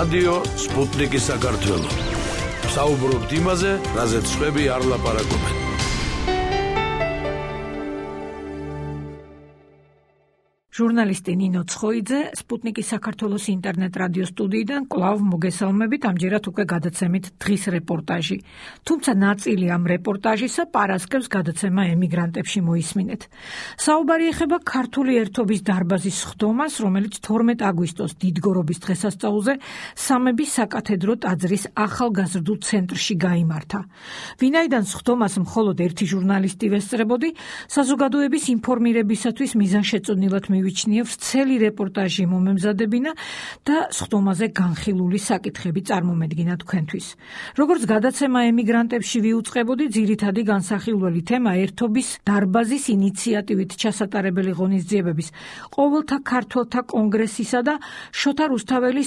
რადიო სპუტნიკი საქართველო. საუბრობთ იმაზე, რაზეც სხვები არ ლაპარაკობენ. ჟურნალისტი ნინო ცხოიძე, სპუტნიკის საქართველოს ინტერნეტ რადიო სტუდიიდან კვლავ მოგესალმებით, ამჯერად უკვე გადაცემით დღის რეპორტაჟი. თუმცა ნაწილი ამ რეპორტაჟისა პარასკევს გადაცემა ემიგრანტებში მოისმინეთ. საუბარი ეხება ქართული ერთობის დარბაზის სხდომას, რომელიც 12 აგვისტოს დიდგორობის დღესასწაულზე სამების საკათედრო ტაძრის ახალგაზრდულ ცენტრში გაიმართა. ვინაიდან სხდომას მხოლოდ ერთი ჟურნალისტი ვესწრებოდი, საზოგადოების ინფორმირებისათვის მიზანშეწონილად მივიჩნია ვრცელი რეპორტაჟი მომემზადებინა და სხდომაზე განხილული საკითხები წარმომედგინა თქვენთვის. როგორც გადაცემა ემიგრანტებში ვიუწყებოდი, ძირითადი განსახილველი თემა ერთობის დარბაზის ინიციატივით ჩასატარებელი ღონისძიებების, ყოველთა ქართველთა კონგრესისა და შოთა რუსთაველის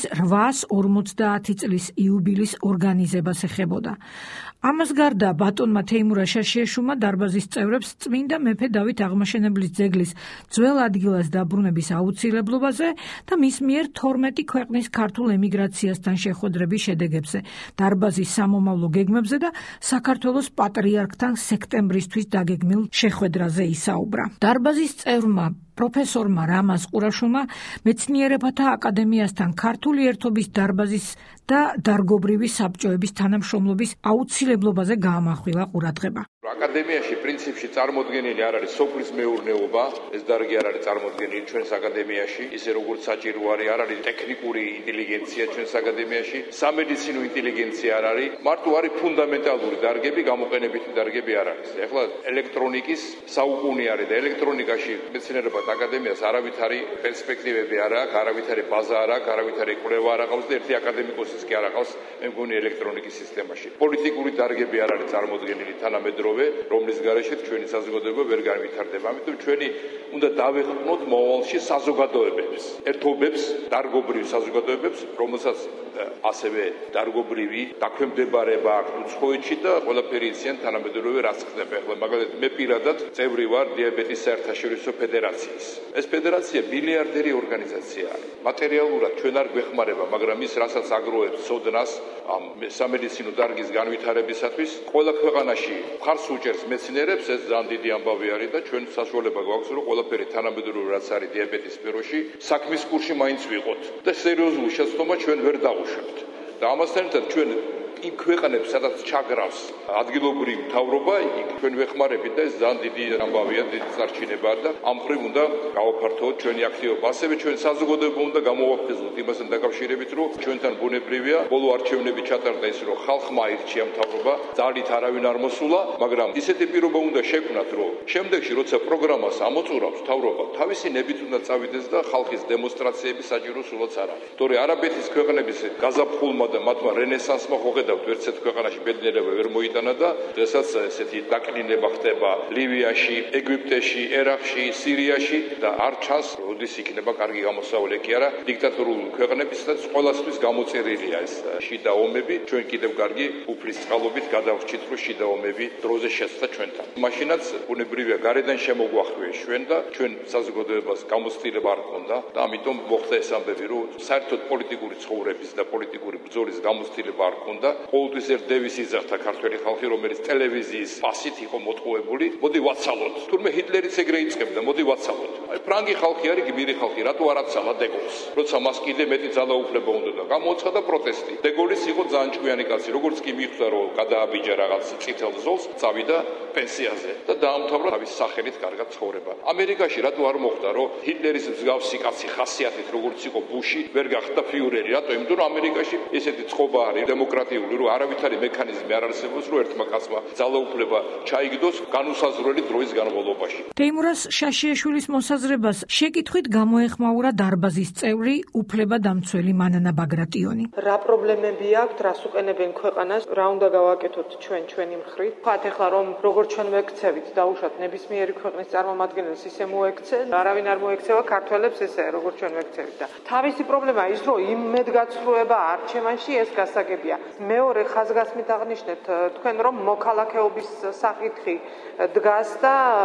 850 წლის იუბილის ორგანიზებას ეხებოდა. ამას გარდა ბატონმა თეიმურა შაშიაშვილმა დარბაზის წევრებს წმინდა მეფე დავით აღმაშენებლის ძეგლის ძველ ადგილას დაბრუნების აუცილებლობაზე და მის მიერ 12 ქვეყნის ქართულ ემიგრაციასთან შეხვედრების შედეგებზე, დარბაზის სამომავლო გეგმებზე და საქართველოს პატრიარქთან სექტემბრისთვის დაგეგმილ შეხვედრაზე ისაუბრა. დარბაზის წევრმა პროფესორმა რამაზ ყურაშვილმა მეცნიერებათა აკადემიასთან ქართული ერთობის დარბაზის და დარგობრივი საბჭოების თანამშრომლობის აუცილებლობაზე გაამახვილა ყურადღება. აკადემიაში პრინციპში წარმოდგენილი არ არის სოფლის მეურნეობა, ეს დარგი არ არის წარმოდგენილი ჩვენს აკადემიაში, ისე როგორც საჭირო არ არის ტექნიკური ინტელიგენცია ჩვენს აკადემიაში, სამედიცინო ინტელიგენცია არ არის, მარტო არის ფუნდამენტალური დარგები, გამოყენებითი დარგები არ არის. ეხლა ელექტრონიკის საუკუნე არის და ელექტრონიკაში მეცნიერებათა აკადემიას არავითარი პერსპექტივები არ აქვს, არავითარი ბაზა არ აქვს, არავითარი კვლევა არ აქვს და ერთი აკადემიკოსიც კი არ აქვს, მე მგონი ელექტრონიკის სისტემაში. პოლიტიკური დარგები არ არის წარმოდგენილი თანამედროვე, რომლის გარეშეც ჩვენი საზოგადოება ვერ განვითარდება. ამიტომ ჩვენი უნდა დავეხმოთ მომავალში საზოგადოებებს, ერთობებს, დარგობრივ საზოგადოებებს, რომელსაც ასევე დარგობრივი დაქვემდებარება აქვს უცხოეთში და ყველაფერი იციან თანამედროვე რაც ხდება. ახლა მაგალითად მე პირადად წევრი ვარ დიაბეტის საერთაშორისო ფედერაციის. ეს ფედერაცია მილიარდერი ორგანიზაცია არის. მატერიალურად ჩვენ არ გვეხმარება, მაგრამ ის რასაც აგროვებს ცოდნას ამ სამედიცინო დარგის განვითარებისათვის, ყველა ქვეყანაში მხარს უჭერს მეცნიერებს, ეს ძალიან დიდი ამბავი არის და ჩვენ საშუალება გვაქვს, რომ ყველაფერი თანამედროვე რაც არის დიაბეტის სფეროში, საქმის კურსში მაინც ვიყოთ და სერიოზული შეცდომა ჩვენ ვერ დავუშვებთ. და ამასთან ერთად ჩვენ იმ ქვეყნებს, სადაც ჩაგრავს ადგილობრივი მთავრობა, იქ ჩვენ ვეხმარებით და ეს ძალიან დიდი ამბავია, დიდი წარჩინებაა და ამ მხრივ უნდა გავაფართოვოთ ჩვენი აქტივობა. ასევე ჩვენ საზოგადოება უნდა გამოვაფრთხილოთ იმასთან დაკავშირებით, რომ ჩვენთან ბუნებრივია, ბოლო არჩევნები ჩატარდა ის, რომ ხალხმა აირჩია მთავრობა, ძალით არავინ არ მოსულა, მაგრამ ისეთი პირობა უნდა შექმნათ, რომ შემდეგში როცა პროგრამას ამოწურავს მთავრობა, თავისი ნებით უნდა წავიდეს და ხალხის დემონსტრაციები საჭირო სულაც არ არის. თორე არაბეთის ქვეყნების გაზაფხულმა და მათმა რენესანსმა ვერც ერთ ქვეყანაში ბედნიერება ვერ მოიტანა და დღესაც ესეთი დაკლინება ხდება ლივიაში, ეგვიპტეში, ერაყში, სირიაში და არ ჩანს, როდის იქნება კარგი გამოსავალი კი არა დიქტატორულ ქვეყნებისაც ყველასთვის გამოწერილია ეს შიდა ომები, ჩვენ კიდევ კარგი უფლის წყალობით გადავრჩით, რომ შიდა ომები დროზე შეცდა ჩვენთან. მაშინაც ბუნებრივია გარედან შემოგვახვიეს ჩვენ და ჩვენ საზოგადოებას გამოცდილება არ ქონდა და ამიტომ მოხდა ეს ამბები, რომ საერთოდ პოლიტიკური ცხოვრების და პოლიტიკური ბრძოლის გამოცდილება არ ქონდა. ყოველთვის ერთ დევიზს იძახდა ქართველი ხალხი, რომელიც ტელევიზიის ფასით იყო მოტყუებული, მოდი ვაცალოთ. თურმე ჰიტლერიც ეგრე იწყებდა, მოდი ვაცალოთ. აი ფრანგი ხალხი არის, გმირი ხალხი, რატო არ აცალა დეგოლს? როცა მას კიდე მეტი ძალაუფლება უნდა გამოაცხადა პროტესტი. დეგოლის იყო ძალიან ჭკვიანი კაცი, როგორც კი მიხვდა, რომ გადააბიჯა რაღაც წითელ ზოლს, წავიდა პენსიაზე და დაამთავრა თავის სახელით კარგად ცხოვრება. ამერიკაში რატო არ მოხდა, რომ ჰიტლერის მსგავსი კაცი ხასიათით, როგორც იყო ბუში, ვერ გახდა ფიურერი? რატო? იმიტომ რომ ამერიკაში ესეთი წყობა არის დემოკრატიული, რომ არავითარი მექანიზმი არ არსებობს, რომ ერთმა კაცმა ძალაუფლება ჩაიგდოს განუსაზღვრელი დროის განმავლობაში. თეიმურას შაშიაშვილის მოსაზრებას შეკითხვით გამოეხმაურა დარბაზის წევრი უფლებადამცველი მანანა ბაგრატიონი. რა პრობლემები აქვს, რას უყენებენ ქვეყანას, რა უნდა გავაკეთოთ ჩვენი მხრივ? ვთქვათ ახლა რომ როგორც ჩვენ ვექცევით, დაუშვათ ნებისმიერი ქვეყნის წარმომადგენელს ისე მოექცენ, არავინ არ მოექცევა ქართველებს ესე, როგორც ჩვენ ვექცევით და თავისი პრობლემა ის, რომ იმედგაცრუება არჩევანში ეს გასაგებია. მეორე ხაზგასმით აღნიშნეთ თქვენ რომ მოქალაქეობის საკითხი დგას და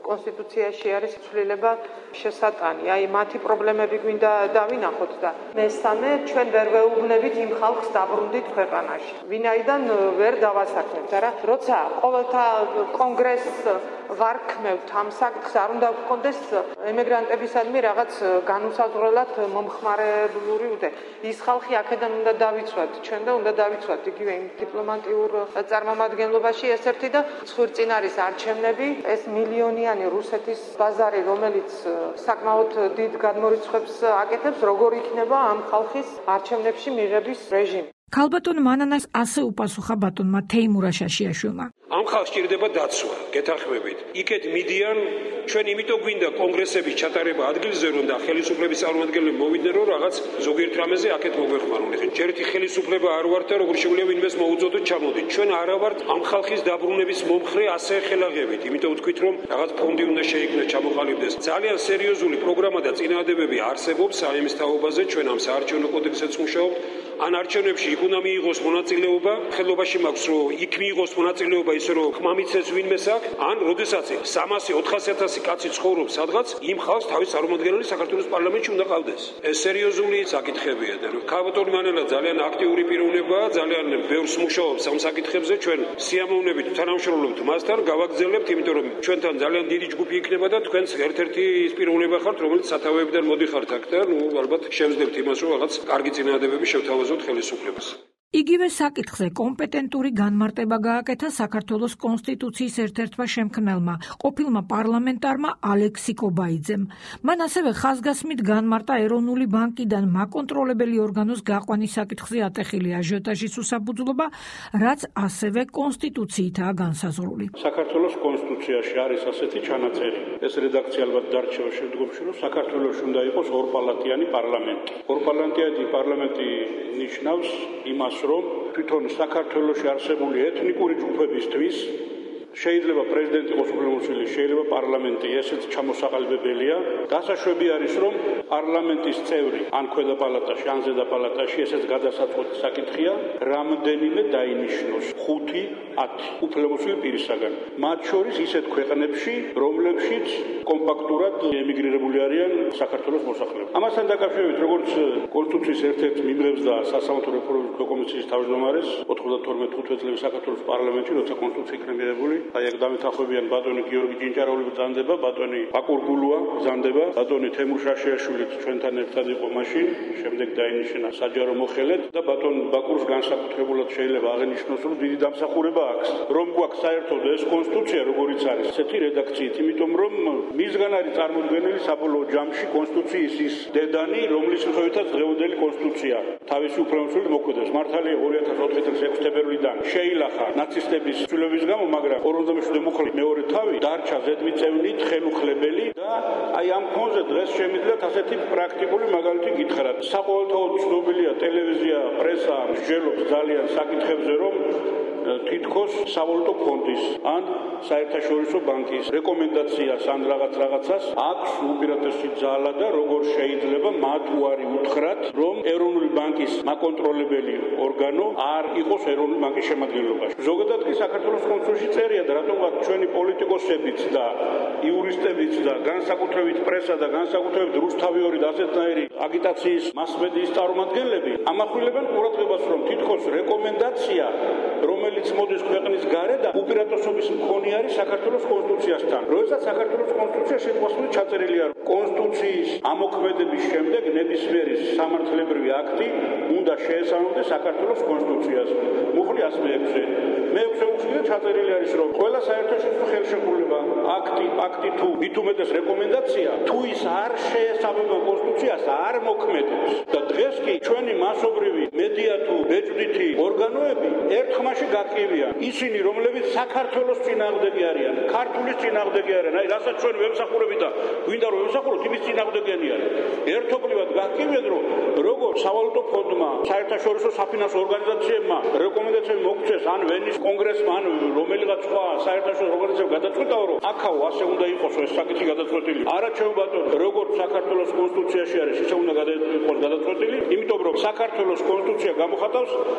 კონსტიტუციაში არის ცვლილება შესატანი. აი მათი პრობლემები გვინდა დავინახოთ და მესამე, ჩვენ ვერ ვეუბნებით იმ ხალხს დაბრუნდით ქვეყანაში. ვინაიდან ვერ დავასაქმებთ, არა? როცა ყოველთა კონგრესს ვარქმევთ ამ საკითხს, არ უნდა გქონდეს ემიგრანტებისადმი რაღაც განუსაზღვრელად მომხმარებლური უდე. ის ხალხი აქედან უნდა დავიცვათ, ჩვენ და უნდა დავიცვათ იგივე იმ დიპლომატიურ წარმომადგენლობაში ეს ერთი და ხვირწინ არის არჩევნები, ეს მილიონიანი რუსეთის ბაზარი, რომელიც საკმაოდ დიდ გადმორიცხვებს აკეთებს, როგორ იქნება ამ ხალხის არჩევნებში მიღების რეჟიმი. ქალბატონ მანანას ასე უპასუხა ბატონმა თეიმურა შაშიაშვილმა. ამ ხალხს ჭირდება დაცვა, გეთანხმებით. იქეთ მიდიან, ჩვენ იმიტომ გვინდა კონგრესების ჩატარება ადგილზე, რომ და ხელისუფლების წარმომადგენლები მოვიდნენ, რომ რაღაც ზოგიერთ რამეზე აქეთ მოგვეხმარონ. ჩვენ ერთი ხელისუფლება არ ვართ და როგორ შეგვიძლია ვინმეს მოუწოდოთ ჩამოდით. ჩვენ არა ვართ ამ ხალხის დაბრუნების მომხრე ასე ხელაღებით. იმიტომ ვთქვით, რომ რაღაც ფონდი უნდა შეიქმნას, ჩამოყალიბდეს. ძალიან სერიოზული პროგრამა და წინააღმდეგობები არსებობს საიმის თაობაზე, ჩვენ ამ საარჩევნო კოდექსზეც მუშაობთ. ან არჩევნებში იქ უნდა მიიღოს მონაწილეობა, ხელობაში მაქვს რომ იქ მიიღოს მონაწილეობა ისე რომ ხმამიცეს ვინმეს აქვს, ან როდესაც 300-400 კაცი ცხოვრობს სადღაც, იმ ხალხს თავის წარმომადგენელი საქართველოს პარლამენტში უნდა ყავდეს. ეს სერიოზული საკითხებია და ქალბატონი მანანა ძალიან აქტიური პიროვნებაა, ძალიან ბევრს მუშაობს ამ საკითხებზე, ჩვენ სიამოვნებით თანამშრომლობთ მასთან, გავაგრძელებთ, იმიტომ რომ ჩვენთან ძალიან დიდი ჯგუფი იქნება და თქვენს ერთ-ერთი ის პიროვნება ხართ, რომელიც სათავეებიდან მოდიხართ აქ და ალბათ შევძლებთ იმას, რომ რაღაც კარგი წინააღმდეგობები შევთავაზოთ ხელისუფლებას. იგივე საკითხზე კომპეტენტური განმარტება გააკეთა საქართველოს კონსტიტუციის ერთ-ერთმა შემქმნელმა, ყოფილმა პარლამენტარმა ალექსი კობაიძემ. მან ასევე ხაზგასმით განმარტა ეროვნული ბანკიდან მაკონტროლებელი ორგანოს გაყვანის საკითხზე ატეხილი აჟიოტაჟის უსაფუძვლობა, რაც ასევე კონსტიტუციითაა განსაზღვრული. საქართველოს კონსტიტუციაში არის ასეთი ჩანაწერი. ეს რედაქცია ალბათ დარჩება შემდგომში, რომ საქართველოს უნდა იყოს ორპალატიანი პარლამენტი. ორპალატიანი პარლამენტი ნიშნავს იმას, რომ თვითონ საქართველოში არსებული ეთნიკური ჯგუფებისთვის შეიძლება პრეზიდენტი იყოს უფლებამოსილი, შეიძლება პარლამენტი, ესეც ჩამოსაყალიბებელია. დასაშვები არის, რომ პარლამენტის წევრი ან ქვედა პალატაში, ან ზედა პალატაში, ესეც გადასაწყვეტი საკითხია, რამდენიმე დაინიშნოს 5-10 უფლებამოსილი პირისაგან. მათ შორის ისეთ ქვეყნებში, რომლებშიც კომპაქტურად ემიგრირებული არიან საქართველოს მოსახლეები. ამასთან დაკავშირებით, როგორც კონსტიტუციის ერთ-ერთ მიმღებს და სასამართლო რეფორმის კომისიის თავმჯდომარეს 92 წლის საქართველოს პარლამენტში, როცა კონსტიტუცია იქნა მიღებული, აი აქ დამეთანხმებიან ბატონი გიორგი ჭინჭარაული ბრძანდება, ბატონი ბაკურგულუა ბრძანდება, ბატონი თემურ შაშიაშვილი ჩვენთან ერთად იყო მაშინ, შემდეგ დაინიშნა საჯარო მოხელედ და ბატონ ბაკურს განსაკუთრებულად შეიძლება აღენიშნოს, რომ დიდი დამსახურება აქვს, რომ გვაქვს საერთოდ ეს კონსტიტუცია, როგორიც არის, ესეთი რედაქციით, იმიტომ რომ მისგან არის წარმოდგენილი საბოლოო ჯამში კონსტიტუციის ის დედანი, რომლის მიხედვითაც დღევანდელი კონსტიტუცია თავისი უფლებამოსილებით მოქმედებს. მართალია 2004 წლის 6 თებერვლიდან შეილახა ნაცისტების ცვლილების გამო, მაგრამ 47 მუხლი მეორე თავი დარჩა ზედმიწევნით ხელუხლებელი და აი ამ ფონზე დღეს შემიძლიათ ასეთი პრაქტიკული მაგალითი გითხრათ. საყოველთაოდ ცნობილია ტელევიზია, პრესა მსჯელობს ძალიან საკითხებზე, რომ თითქოს სავალუტო ფონდის ან საერთაშორისო ბანკის რეკომენდაციას ან რაღაცას აქვს უპირატესი ძალა და როგორ შეიძლება მათ უარი უთხრათ, რომ ეროვნული ბანკის მაკონტროლებელი ორგანო არ იყოს ეროვნული ბანკის შემადგენლობაში. ზოგადად კი საქართველოს კონსტიტუციაში წერია და რატომღაც ჩვენი პოლიტიკოსებიც და იურისტებიც და განსაკუთრებით პრესა და განსაკუთრებით რუსთავიორი და ასეთნაირი აგიტაციის მასმედიის წარმომადგენლები ამახვილებენ ყურადღებას, რომ თითქოს რეკომენდაცია, რომელიც მოდის ქვეყნის გარეთ და უპირატესობის მქონე არის საქართველოს კონსტიტუციასთან. როდესაც საქართველოს კონსტიტუცია შეგვასწავლეთ ჩაწერილია, რომ კონსტიტუციის ამოქმედების შემდეგ ნებისმიერი სამართლებრივი აქტი უნდა შეესაბამოს საქართველოს კონსტიტუციას. მუხლი 106-ზე. მე-6 მუხლი ჩაწერილი არის, რომ ყველა საერთაშორისო ხელშეკრულება, აქტი თუ მით უმეტეს რეკომენდაცია, თუ ის არ შეესაბამება კონსტიტუციას, არ მოქმედებს. და დღეს კი ჩვენი მასობრივი მედია თუ ბეჭდვითი ორგანოები ერთ ხმაში გაკივიან. ისინი, რომლებიც საქართველოს წინააღმდეგი არიან, ქართულის წინააღმდეგი არიან, აი რასაც ჩვენ ვემსახურებით და გვინდა რომ ვემსახუროთ, იმის წინააღმდეგი არიან. ერთობლივად გაკივიან, რომ როგორ სავალუტო ფონდმა, საერთაშორისო საფინანსო ორგანიზაციებმა რეკომენდაციები მოგცეს ან ვენის კონგრესმა, ან რომელიღაც სხვა საერთაშორისო ორგანიზაციამ გადაწყვეტაო, რომ აქაო ასე უნდა იყოს ეს საკითხი გადაწყვეტილი. არა ჩემო ბატონო, როგორც საქართველოს კონსტიტუციაში არის, ისე უნდა იყოს გადაწყვეტილი, იმიტომ რომ საქართველოს კონსტიტუცია გამოხატავს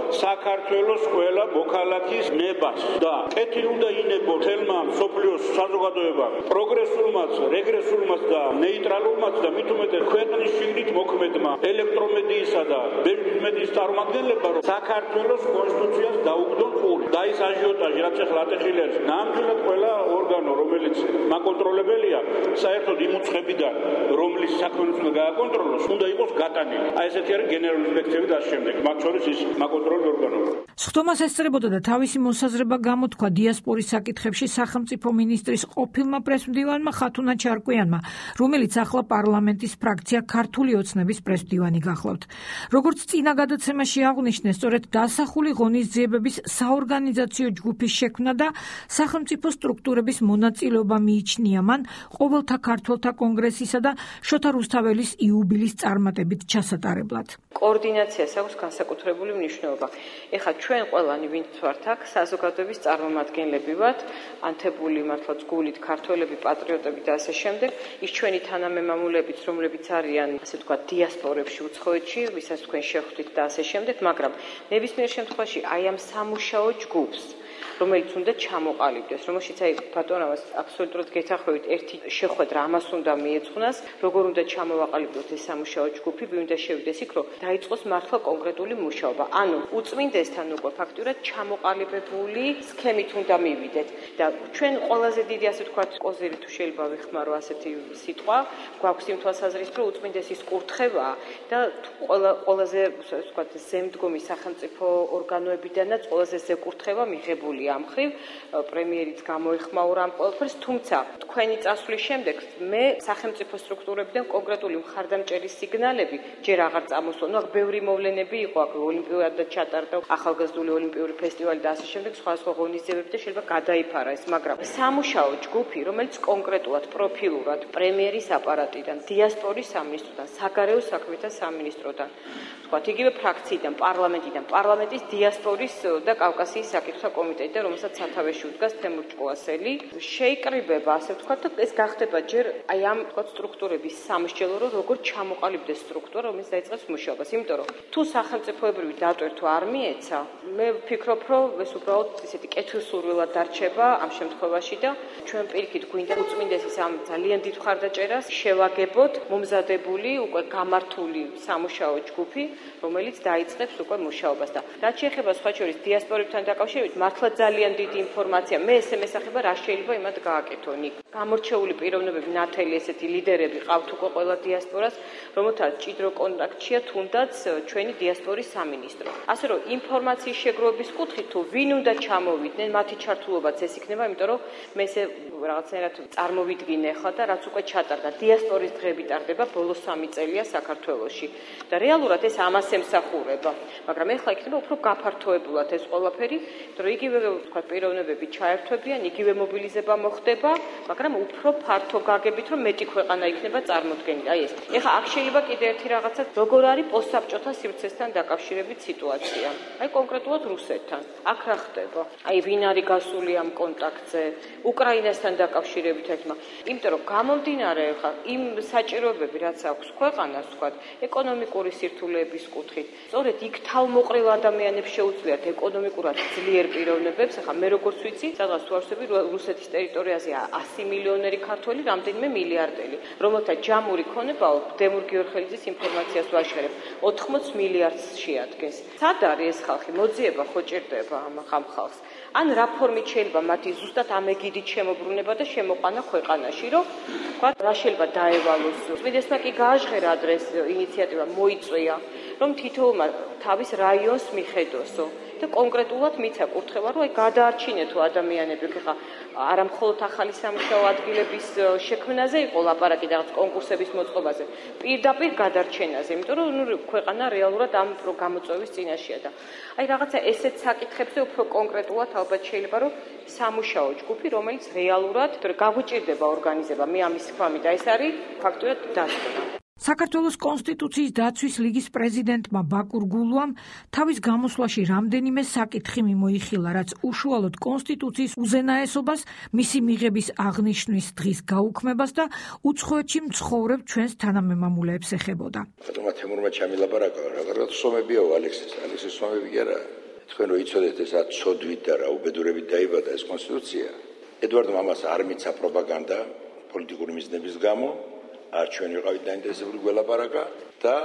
საქართველოს ყველა მოქალაქის ნებას და კეთილ უნდა ინებო თელმა სოფლიოს საზოგადოებამ, პროგრესულმაც, რეგრესულმაც და ნეიტრალურმაც და მით უმეტეს ქვეყნის შიგნით მოქმედმა ელექტრომედიისა და ბერძნეთის წარმომადგენლებმა, რომ საქართველოს კონსტიტუციას დაუგდონ ყური. და ის აჟიოტაჟი, რაც ახლა ატეხილია, ნამდვილად ყველა ორგანო, რომელიც მაკონტროლებელია, საერთოდ იმ უცხებიდან, რომლის საქმეც უნდა გააკონტროლოს, უნდა იყოს გატანილი. აი ესეთი არის გენერალური ინსპექციები და შემდეგ, მათ შორის ის მაკონტროლებელი ორგანოები. სხდომას ესწრებოდა და თავისი მოსაზრება გამოთქვა დიასპორის საკითხებში სახელმწიფო მინისტრის ყოფილმა პრესმდივანმა ხათუნა ჩარკვიანმა, რომელიც ახლა პარლამენტის ფრაქცია ქართული ოცნების პრესმდივანი გახლავთ. როგორც წინა გადაცემაში აღვნიშნეს, სწორედ დასახული ღონისძიებების საორგანიზაციო ჯგუფის შექმნა და სახელმწიფო სტრუქტურების მონაწილეობა მიიჩნია მან ყოველთა ქართველთა კონგრესისა და შოთა რუსთაველის იუბილის წარმატებით ჩასატარებლად. კოორდინაციას აქვს განსაკუთრებული მნიშვნელობა. ეხლა ჩვენ ყველანი ვინც ვართ აქ საზოგადოების წარმომადგენლები ვართ, ანთებული მართლაც გულით ქართველები, პატრიოტები და ასე შემდეგ, ის ჩვენი თანამემამულებიც, რომლებიც არიან, ასე ვთქვათ, დიასპორებში უცხოეთში, ვისაც თქვენ შეხვდით და ასე შემდეგ, მაგრამ ნებისმიერ შემთხვევაში აი ამ სამუშაო ჯგუფს, რომელიც უნდა ჩამოყალიბდეს, რომელშიც აი ბატონავას აბსოლუტურად გეთახვევით, ერთი შეხვედრა ამას უნდა მიეძღვნას, როგორ უნდა ჩამოვაყალიბოთ ეს სამუშაო ჯგუფი, ვინ უნდა შევიდეს იქ, რომ დაიწყოს მართლა კონკრეტული მუშაობა. ანუ უწმინდესთან უკვე ფაქტურად ჩამოყალიბებული სქემით უნდა მივიდეთ და ჩვენ ყველაზე დიდი ასე ვთქვათ, კოზირი თუ შეიძლება ვიხმარო ასეთი სიტყვა, გვაქვს იმ თვალსაზრისით, რომ უწმინდესის კურთხევაა და ყველაზე ასე ვთქვათ, ზემდგომი სახელმწიფო ორგანოებიდანაც ყველაზე ზეკურთხევა მიღებული ამ ხრივ პრემიერიც გამოეხმაურა ამ ყველაფერს, თუმცა თქვენი წასვლის შემდეგ მე სახელმწიფო სტრუქტურებიდან კონკრეტული მხარდამჭერი სიგნალები ჯერ აღარ წამოსულა. ნუ აქ ბევრი მოვლენები იყო, აქ ოლიმპიადა ჩატარდა, ახალგაზრდული ოლიმპიური ფესტივალი და ასე შემდეგ, სხვადასხვა ღონისძიებები და შეიძლება გადაიფარა ეს, მაგრამ სამუშაო ჯგუფი, რომელიც კონკრეტულად პროფილურად პრემიერის აპარატიდან, დიასპორის სამინისტროდან, საგარეო საქმეთა სამინისტროდან, ვთქვათ, იგივე ფრაქციიდან, პარლამენტის დიასპორის და კავკასიის საკითხთა კომიტეტიდან, რომელსაც სათავეში უდგას თემურ ჭკუასელი, შეიკრიბება, ასე ვთქვათ, და ეს გახდება ჯერ აი ამ ვთქვათ სტრუქტურების სამსჯელო, რომ როგორ ჩამოყალიბდეს სტრუქტურა, რომელიც დაიწყებს მუშაობას. იმიტომ რომ თუ სახელმწიფოებრივი დატვირთვა არ მიეცა, მე ვფიქრობ, რომ ეს უბრალოდ ისეთი კეთილსურვილად დარჩება ამ შემთხვევაში და ჩვენ პირიქით გვინდა უწმინდესის ამ ძალიან დიდ მხარდაჭერას შევაგებოთ მომზადებული, უკვე გამართული სამუშაო ჯგუფი, რომელიც დაიწყებს უკვე მუშაობას და რაც შეეხება სხვა შორის დიასპორებთან დაკავშირებით, მართლა ძალიან დიდი ინფორმაცია. მე ესე მესახება, რა შეიძლება იმათ გააკეთონ. გამორჩეული პიროვნებები, ნათელი ესეთი ლიდერები ყავთ უკვე ყველა დიასპორას, რომელთაც ჭიდრო კონტაქტშია თუნდაც ჩვენი დიასპორის სამინისტრო. ასე რომ ინფორმაციის შეგროვების კუთხით თუ ვინ უნდა ჩამოვიდნენ, მათი ჩართულობაც ეს იქნება, იმიტომ რომ მე ესე რაღაცნაირად წარმოვიდგინე ხა და რაც უკვე ჩატარდა, დიასპორის დღეები ტარდება ბოლოს 3 წელია საქართველოში და რეალურად ეს ამას ემსახურება, მაგრამ ეხლა იქნება უფრო გაფართოებულად ეს ყველაფერი, რომ იგივე ვთქვათ პიროვნებები ჩაერთვებიან, იგივე მობილიზება მოხდება, მაგრამ უფრო ფართო გაგებით, რომ მეტი ქვეყანა იქნება წარმოდგენილი. აი ეს. ეხლა აქ შეიძლება კიდე ერთი რაღაცა, როგორ არის პოსტსაბჭოთა სივრცესთან დაკავშირებით სიტუაცია. აი კონკრეტულად რუსეთთან. აქ რა ხდება? აი ვინ არის გასული ამ კონტაქტზე? უკრაინასთან დაკავშირებით ერთმა. იმიტომ რომ გამომდინარე ხა იმ საჭიროებები, რაც აქვს ქვეყანას, ვთქვათ, ეკონომიკური სირთულეების კუთხით. სწორედ იქ თავმოყრილ ადამიანებს შეუძლიათ ეკონომიკურად ძლიერ პიროვნებებს, ახლა მე როგორც ვიცი, სადღაც თუ არსები რუსეთის ტერიტორიაზეა 100 მილიონერი ქართველი, რამდენიმე მილიარდელი, რომელთა ჯამური ქონებაო დემურ გიორხელიძის ინფორმაციას ვაშერებ, 80 მილიარდს შეადგენს. სად არის ეს ხალხი? მოძიება ხო ჭირდება ამ ხალხს? ან რა ფორმით შეიძლება მათი ზუსტად ამ ეგიდით შემოbrunება და შემოყვანა ქვეყანაში, რომ ვთქვათ, რა შეიძლება დაევალოს. წმინდესმა კი გააჟღერა ადრეს ინიციატივა მოიწვია, რომ თითოეულმა თავის რაიონს მიხედოსო და კონკრეტულად მიცა კურთხევა, რომ აი გადაარჩინეთო ადამიანები, ხა არა მხოლოდ ახალი სამუშაო ადგილების შექმნაზე იყო ლაპარაკი და რაღაც კონკურსების მოწყობაზე, პირდაპირ გადარჩენაზე, იმიტომ რომ ნუ ქვეყანა რეალურად ამ გამოწვევის წინაშეა და აი რაღაცა ესეთ საკითხებზე უფრო კონკრეტულად ალბათ შეიძლება რომ სამუშაო ჯგუფი, რომელიც რეალურად გაგვიჭირდება ორგანიზება, მე ამის თქვა, და ეს არის ფაქტურად დასკვნა. საქართველოს კონსტიტუციის დაცვის ლიგის პრეზიდენტმა ბაკურ გულუამ თავის გამოსვლაში რამდენიმე საკითხი მიმოიხილა, რაც უშუალოდ კონსტიტუციის უზენაესობას, მისი მიღების აღნიშვნის დღის გაუქმებას და უცხოეთში მცხოვრებ ჩვენს თანამემამულეებს ეხებოდა. ბატონმა თემურმა ჩამილაპარაკა, რაღაც სომებიაო ალექსის სომები კი არა. თქვენ რო იცოდეთ ეს ცოდვით და რა უბედურებით დაიბადა ეს კონსტიტუცია. ედვარდ მამას არ მიცა პროპაგანდა პოლიტიკური მიზნების გამო. არ ჩვენ ვიყავით დაინტერესებული გველაპარაკა და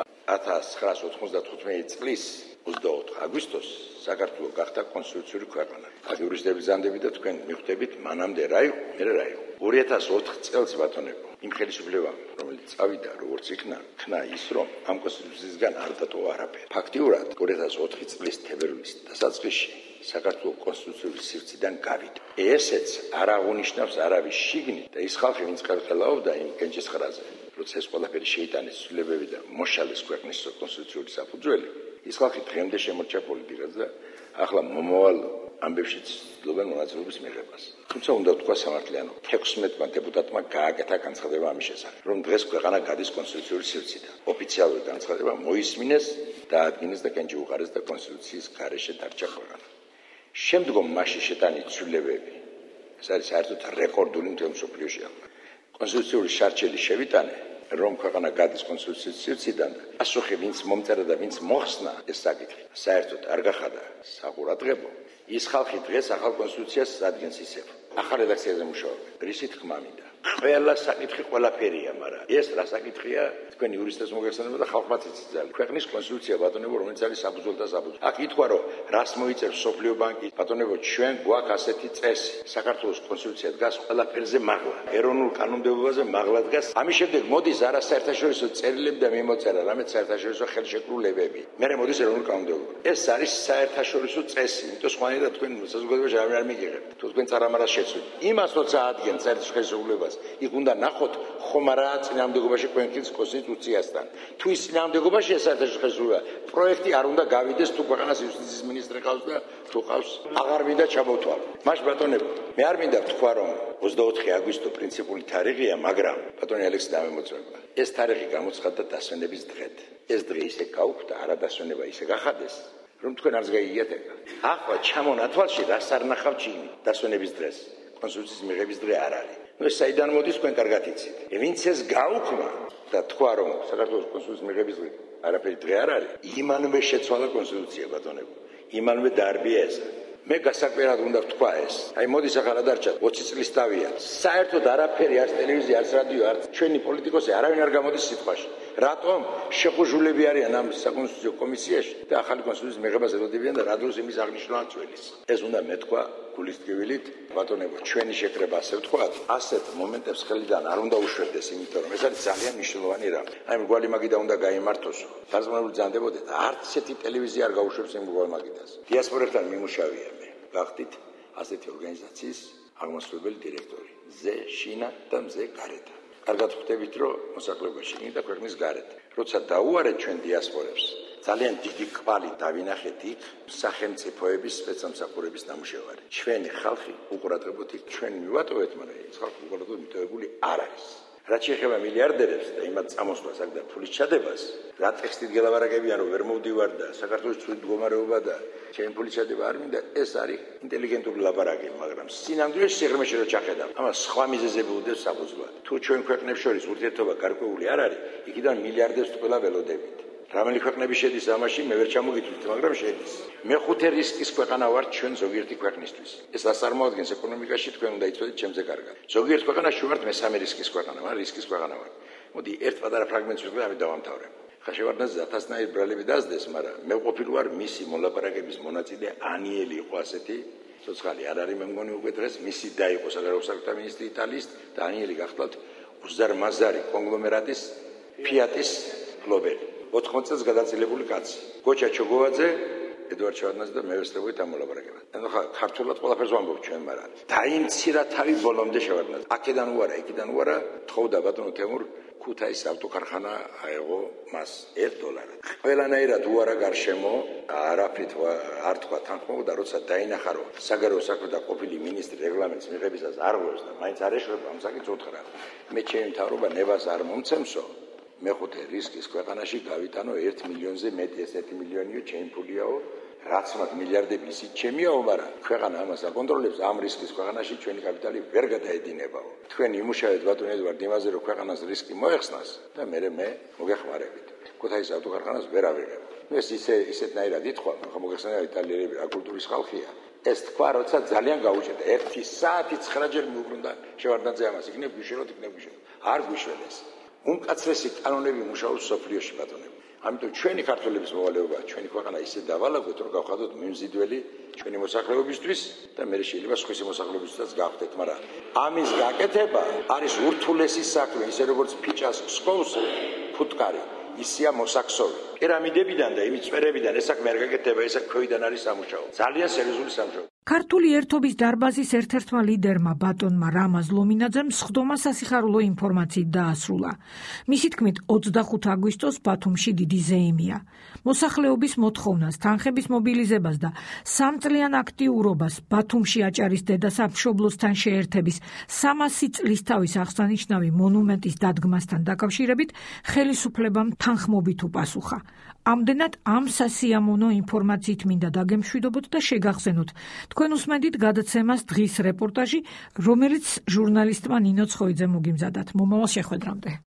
1995 წლის 24 აგვისტოს საქართველო გახდა კონსტიტუციური ქვეყანა. იურისტები ზანდები და თქვენ მიხვდებით მანამდე რა იყო, მე რა იყო. 2004 წელს ბატონებო, იმ ხელისუფლებამ, რომელიც წავიდა, როგორც იქნა ის, რომ ამ კონსტიტუციისგან არ დატოვა არაფერი. ფაქტიურად 2004 წლის თებერვლის დასაწყისში საქართველოს კონსტიტუციური სივრციდან გავიდა. ესეც არ აღუნიშნავს არავის შიგნით და ის ხალხი, ვინც ყელყელაობდა იმ კენჭისყრაზე, როცა ეს ყველაფერი შეიტანეს ცვლილებები და მოშალეს ქვეყნის კონსტიტუციური საფუძველი, ის ხალხი დღემდე შემორჩა პოლიტიკაზე და ახლა მომავალ ამბებში ცდილობენ მონაწილეობის მიღებას. თუმცა უნდა ვთქვა სამართლიანო, 16-მა დეპუტატმა გააკეთა განცხადება ამის შესახებ, რომ დღეს ქვეყანა გადის კონსტიტუციური სივრციდან. ოფიციალური განცხადება მოისმინეს, დაადგინეს და კენჭიუყარეს და კონსტიტუციის გარეშე დარჩა ქვეყანა. შემდგომ მასში შეტანილი ცვლილებები, ეს არის საერთოდ რეკორდული მთელ მსოფლიოში ახლა. კონსტიტუციური შარჩელი შევიტანე, რომ ქვეყანა გადის კონსტიტუციის სივრციდან, პასუხი ვინც მომწერა და ვინც მოხსნა ეს საკითხი, საერთოდ არ გახადა საყურადღებო. ის ხალხი დღეს ახალ კონსტიტუციას ადგენს ისევ. ახალ რედაქციაზე მუშაობენ. რისი თქმა მინდა. ყველა საკითხი ყველაფერია, მაგრამ ეს რა საკითხია, თქვენ იურისტებს მოგეხსენება და ხალხმაც იცით ძალიან. ქვეყნის კონსტიტუცია ბატონებო, რომელიც არის საფუძველთა საფუძველი. აქ ითქვა, რომ რას მოიწერს სოფლიო ბანკი, ბატონებო, ჩვენ გვაქვს ასეთი წესი. საქართველოს კონსტიტუცია დგას ყველაფერზე მაღლა. ეროვნულ კანონმდებლობაზე მაღლა დგას. ამის შემდეგ მოდის არა საერთაშორისო წერილები და მიმოწერა, არამედ საერთაშორისო ხელშეკრულებები. მერე მოდის ეროვნულ კანონმდებლობა. ეს არის საერთაშორისო წესი, იმიტომ სხვანაირად თქვენ საზოგადოებაში არ მიგიღებთ. თუ თქვენ წარამარას შეცვლით. იმას როცა ადგენს საერთაშორისო ხელშეკრულებას, იქ უნდა ნახოთ ხომ არა წინააღმდეგობაში ქვეყნის კონსტიტუციასთან. თუ ის წინააღმდეგობაში ეს საერთაშორისო ხელშეკრულება, პროექტი არ უნდა გავიდეს თუ ქვეყანას იუსტიციის მინისტრი ყავს და თუ ყავს აღარ მინდა ჩამოთვალო. მაშ ბატონებო, მე არ მინდა ვთქვა რომ 24 აგვისტო პრინციპული თარიღია, მაგრამ ბატონი ალექსი დამემოწმება. ეს თარიღი გამოცხადდა დასვენების დღედ. ეს დღე ისე გაუქმდა, არა დასვენება ისე გახადეს, რომ თქვენ არც გაიგიათ ეგ. ახლა ჩამონათვალში რას არ ნახავთ შიგნით დასვენების დღეს. კონსტიტუციის მიღების დღე არ არის. ეს საიდან მოდის თქვენ კარგად იცით. ვინც ეს გაუქმდა და თქვა რომ საქართველოს კონსტიტუციის მიღების დღე არაფერი დღე არ არის, იმანვე შეცვალა კონსტიტუცია ბატონებო. იმანვე დაარბია ეს. მე გასაკვირად უნდა ვთქვა ეს. აი მოდის ახლა რა დარჩა 20 წლის დავია. საერთოდ არაფერი არც ტელევიზია, არც რადიო, არც ჩვენი პოლიტიკოსი არავინ არ გამოდის სიტყვაში. რატომ შეხუჟულები არიან ამ საკონსტიტუციო კომისიაში და ახალი კონსტიტუციის მიღებას ელოდებიან და რა დროს იმის აღნიშვნა წველის. ეს უნდა მეთქვა გულისტკივილით, ბატონებო, ჩვენი შეკრება ასე ვთქვათ, ასეთ მომენტებს ხელიდან არ უნდა უშვებდეს, იმიტომ რომ ეს არის ძალიან მნიშვნელოვანი რამ. აი მრგვალი მაგიდა უნდა გაიმართოს. დარწმუნებული ძანდებოდეთ, არც ესეთი ტელევიზია არ გაუშვებს იმ მრგვალ მაგიდას. დიასპორებთან მიმუშავია მე. გახდით ასეთი ორგანიზაციის აღმასრულებელი დირექტორი. მზე შინა და მზე გარეთ. კარგად ხვდებით, რომ მოსახლეობაში და ქვეყნის გარეთ, როცა დაუარეთ ჩვენ დიასპორებს, ძალიან დიდი კვალი დავინახეთ იქ სახელმწიფოების სპეცსამსახურების ნამუშევარი. ჩვენი ხალხი უყურადღებოთ იქ ჩვენ მივატოვეთ, მაგრამ ეს ხალხი უყურადღებოდ მიტოვებული არ არის. რაც შეეხება მილიარდერებს და იმათ წამოსვლას აქ და ფულის ჩადებას, რა ტექსტით გელაპარაკებიან, რომ ვერ მოვდივარ და საქართველოს ცუდ მდგომარეობა და ჩემი ფული ჩადება არ მინდა, ეს არის ინტელიგენტური ლაპარაკი, მაგრამ სინამდვილეში სიღრმეში რო ჩახედავ, ამას სხვა მიზეზები უდევს საფუძვლად. თუ ჩვენ ქვეყნებს შორის ურთიერთობა გარკვეული არ არის, იქიდან მილიარდებს ყველა ველოდებით. რომელი ქვეყნები შედის ამაში, მე ვერ ჩამოგითვლით, მაგრამ შედის. მეხუთე რისკის ქვეყანა ვარ ჩვენ ზოგიერთი ქვეყნისთვის. ეს ასარმოადგენს ეკონომიკაში, თქვენ უნდა იცოდეთ ჩემზე კარგად. ზოგიერთ ქვეყანაში ვართ მესამე რისკის ქვეყანა, მაგრამ რისკის ქვეყანა ვარ. მოდი ერთ პატარა ფრაგმენტს ვიღებ, ამით დავამთავრებ. ხაშევარდნაძე 1000-ნაირი ბრალები დასდეს, მაგრამ მე ყოფილი ვარ მისი მოლაპარაკების მონაწილე, ანიელი იყო ასეთი ცოცხალი არ არის მე მგონი უკვე დღეს, მისი და იყო საგარეო საქმეთა მინისტრი იტალიის და ანიელი გახლავთ უზარ მაზარი კონგლომერატის ფიატის გლობელი. 80 წელს გადაწილებული კაცი. გოჩა ჩოგოვაძე, ედვარდ შევარდნაძე და მე ვესწრებოდი ამ მოლაპარაკებას. ანუ ხა ქართულად ყველაფერს ვამბობ ჩვენ, მაგრამ დაიმცირა თავი ბოლომდე შევარდნაძე. აქედან უარა, იქიდან უარა, თხოვდა ბატონო თემურ ქუთაისის ავტოკარხანა აეღო მას $1. ყველანაირად უარა გარშემო არაფრით არ თქვა თანხმობა და როცა დაინახა რომ საგარეო საქმეთა ყოფილი მინისტრი რეგლამენტს მიღებისას არ ღვევს და მაინც არ ეშრება ამ საკითხს უთხრა. მე ჩემი მთავრობა ნებას არ მომცემსო. მეხუთე რისკის ქვეყანაში გავიტანო 1 მილიონზე მეტი, ეს 1 მილიონიო ჩემი ფულიაო, რაც მათ მილიარდები ისიც ჩემიაო, მაგრამ ქვეყანა ამას აკონტროლებს, ამ რისკის ქვეყანაში ჩვენი კაპიტალი ვერ გადაედინებაო. თქვენ იმუშავეთ ბატონ ედვარდ იმაზე, რომ ქვეყანას რისკი მოეხსნას და მე მოგეხმარებით. ქუთაისის ავტოქარხანას ვერ ავიღებ. ეს ისეთნაირად ითქვა, მაგრამ მოგეხსენება იტალიელები რა კულტურის ხალხია. ეს თქვა, როცა ძალიან გაუჭირდა 1 საათი 9 ჯერ მიუბრუნდა შევარდნაძე ამას, იქნებ გვიშველოთ. არ გვიშველეს. უმკაცრესი კანონები მუშაობს სოფლიოში ბატონები. ამიტომ ჩვენი ქართველების მოვალეობა, ჩვენი ქვეყანა ისე დავალაგოთ, რომ გავხადოთ მიმზიდველი ჩვენი მოსახლეობისთვის და მე შეიძლება სხვისი მოსახლეობისთვისაც გავხდეთ, მაგრამ ამის გაკეთება არის ურთულესი საქმე, ისე როგორც ფიჭას სკოვს ფუტკარი, ისეა მოსაქსოვი. პირამიდებიდან და იმის წვერებიდან ეს საქმე არ გაკეთება, ეს ქვევიდან არის სამუშაო. ძალიან სერიოზული სამუშაო. ქართული ერთობის დარბაზის ერთ-ერთმა ლიდერმა ბატონმა რამაზ ლომინაძემ სხდომა სასიხარულო ინფორმაციით დაასრულა. მისი თქმით 25 აგვისტოს ბათუმში დიდი ზეიმია. მოსახლეობის მოთხოვნას, თანხების მობილიზებას და სამწლიან აქტიურობას ბათუმში აჭარის დედას აფშობლოსთან შეერთების 300 წლისთავის აღსანიშნავი მონუმენტის დადგმასთან დაკავშირებით ხელისუფლებამ თანხმობით უპასუხა. ამდენად ამ სასიამოვნო ინფორმაციით მინდა დაგემშვიდობოთ და შეგახსენოთ თქვენ უსმენთ გადაცემას დღის რეპორტაჟი, რომელიც ჟურნალისტმა ნინო ცხოიძემ მოგიმზადათ. მომავალ შეხვედრამდე.